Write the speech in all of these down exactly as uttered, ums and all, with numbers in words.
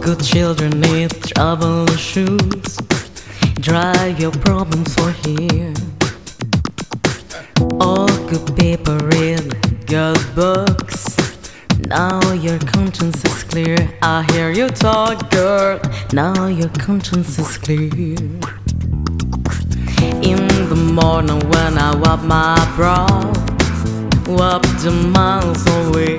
good children need travel shoes. Dry your problems for here. All good people read good books. Now your conscience is clear. I hear you talk, girl. Now your conscience is clear. In the morning when I wipe my brow, wipe the miles away,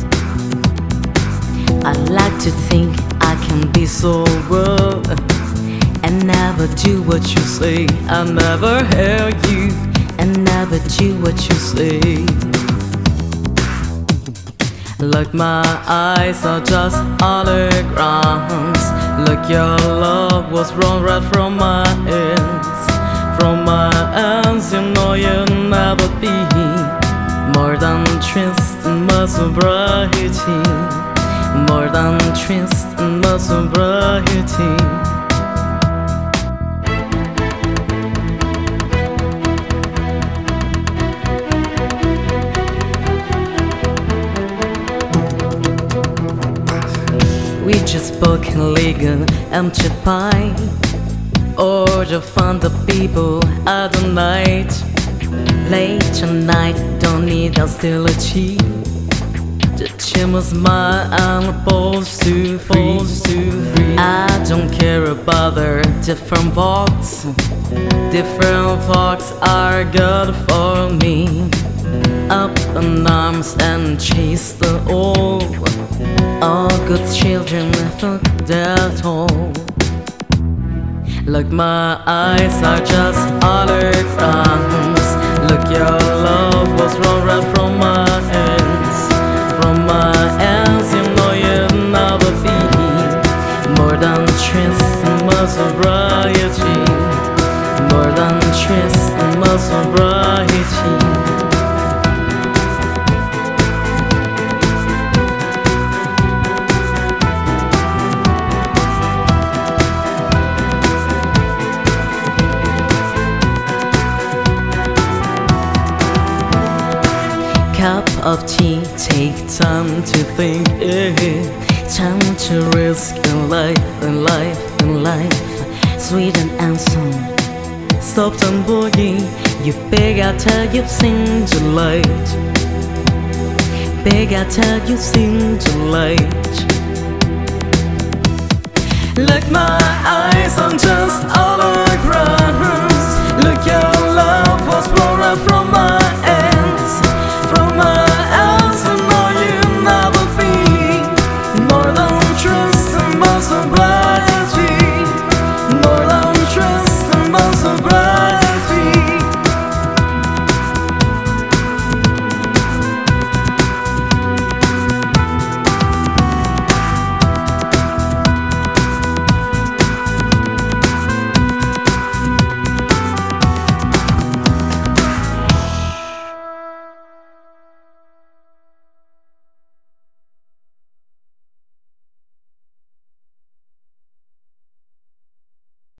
I like to think I can be so good and never do what you say. I never hear you and never do what you say. Look, my eyes are just holograms. Look, your love was run right from my ends. From my ends, you know you'll never be more than trist and my sobriety. More than trist and my sobriety. We just spoke in legal empty pie, or to find the people at the night. Late at night, don't need hostility. The chimney's mine and balls to free. I don't care about their different walks. Different walks are good for me. Up in arms and chase the old. All good children took their toll. Look, my eyes are just holograms. Look, your love was run right from my ends. From my ends, you know you'll never be more than trist and my sobriety. More than trist and my sobriety. Cup of tea, take time to think, eh. Time to risk in life, in life, in life. Sweet and handsome, soft and boogie. You big, I tell you, sing to light. Big, I tell you, sing to light. Look, my eyes are just holograms. Look, your love was born right from